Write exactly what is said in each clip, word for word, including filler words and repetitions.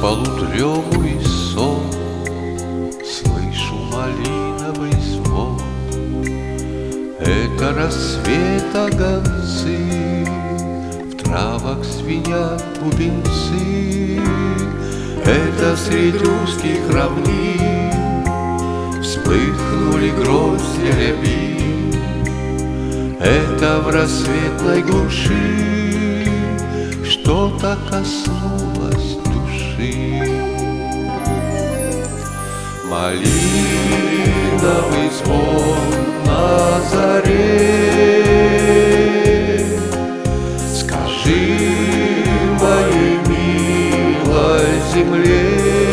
полудрему и сон слышу малиновый звон. Это рассвет огонцы, в травах звенят бубенцы. Это средь русских равнин вспыхнули грозди рябин. Это в рассветной глуши что-то коснулось души. Малиновый звон на заре, скажи моей милой земле,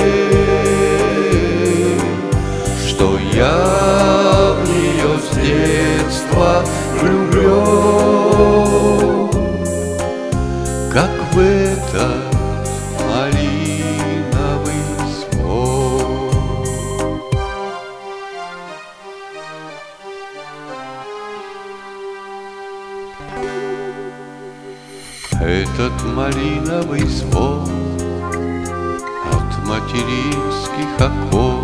что я в нее с детства влюблен, как в этот малиновый звон. Этот малиновый звон от материнских окон,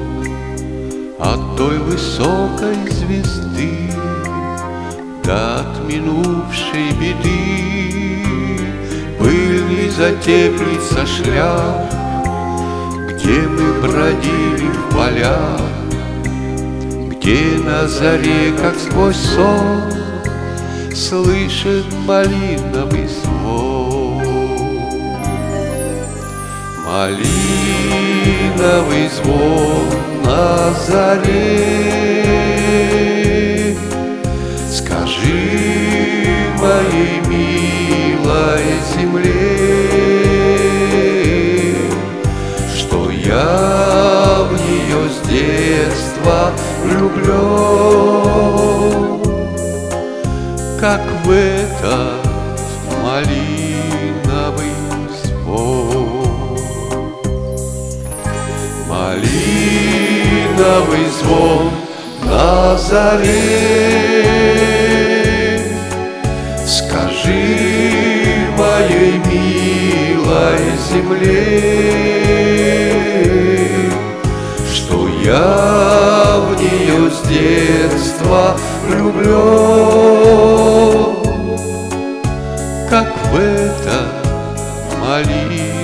от той высокой звезды до от минувшей беды. Пыль не затеплится шлях, где мы бродили в полях, где на заре, как сквозь сон, слышит малиновый звон. Малиновый звон на заре, скажи моей милой земле, что я в нее с детства влюблен, как в этот малиновый звон. Малиновый звон на заре, скажи моей милой земле, что я в нее с детства влюблен, как в этот малиновый